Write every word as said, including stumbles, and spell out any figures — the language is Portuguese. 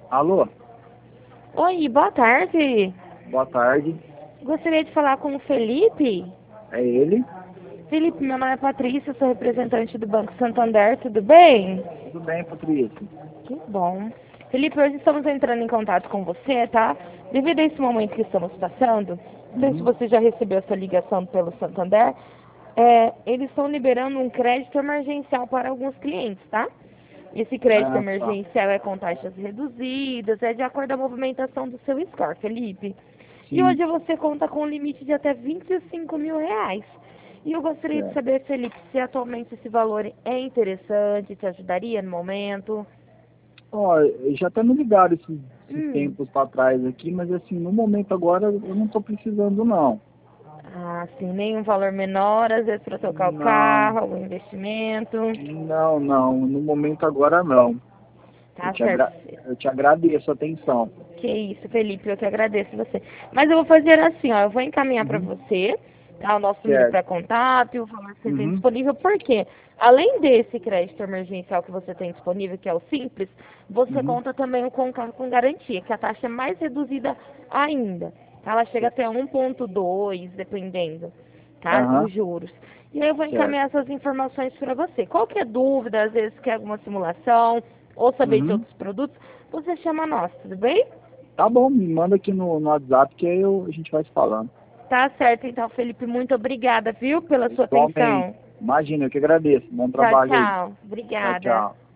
Alô, Oi, boa tarde. boa tarde. Gostaria de falar com o Felipe. É ele? Felipe, meu nome é Patrícia, sou representante do Banco Santander, tudo bem? Tudo bem, Patrícia? Que bom. Felipe, hoje estamos entrando em contato com você, tá? Devido a esse momento que estamos passando, não sei se Uhum. você já recebeu essa ligação pelo Santander, é, eles estão liberando um crédito emergencial para alguns clientes, tá? Esse crédito Ah, tá. emergencial é com taxas reduzidas, é de acordo com a movimentação do seu score, Felipe. E Sim, hoje você conta com um limite de até vinte e cinco mil reais. E eu gostaria de certo. saber, Felipe, se atualmente esse valor é interessante, te ajudaria no momento. Ó, já tá me ligado esses, esses Hum, tempos para trás aqui, mas assim, no momento agora eu não tô precisando não. ah, sim, nenhum valor menor, às vezes para trocar o Não, carro, algum investimento. não, não. No momento agora não. Eu Tá te, certo. agra eu te agradeço a atenção. Que isso, Felipe, eu que agradeço você. Mas eu vou fazer assim, ó, eu vou encaminhar para Uhum. você, tá, o nosso número Certo. para contato e o valor que você tem Uhum. disponível, porque além desse crédito emergencial que você tem disponível, que é o simples, você Uhum. conta também com o carro com garantia, que a taxa é mais reduzida ainda. Tá? Ela chega Certo. até um ponto dois, dependendo, tá? Aham. Os juros. E aí eu vou Certo. encaminhar essas informações para você. Qualquer dúvida, às vezes quer alguma simulação, ou saber de Uhum. outros produtos, você chama nós, tudo bem? Tá bom, me manda aqui no, no WhatsApp que aí eu, a gente vai se falando. Tá certo, então, Felipe, muito obrigada, viu, pela sua Igualmente. atenção. Imagina, eu que agradeço. Bom Tchau, trabalho aí. tchau. Tchau, Obrigada. tchau.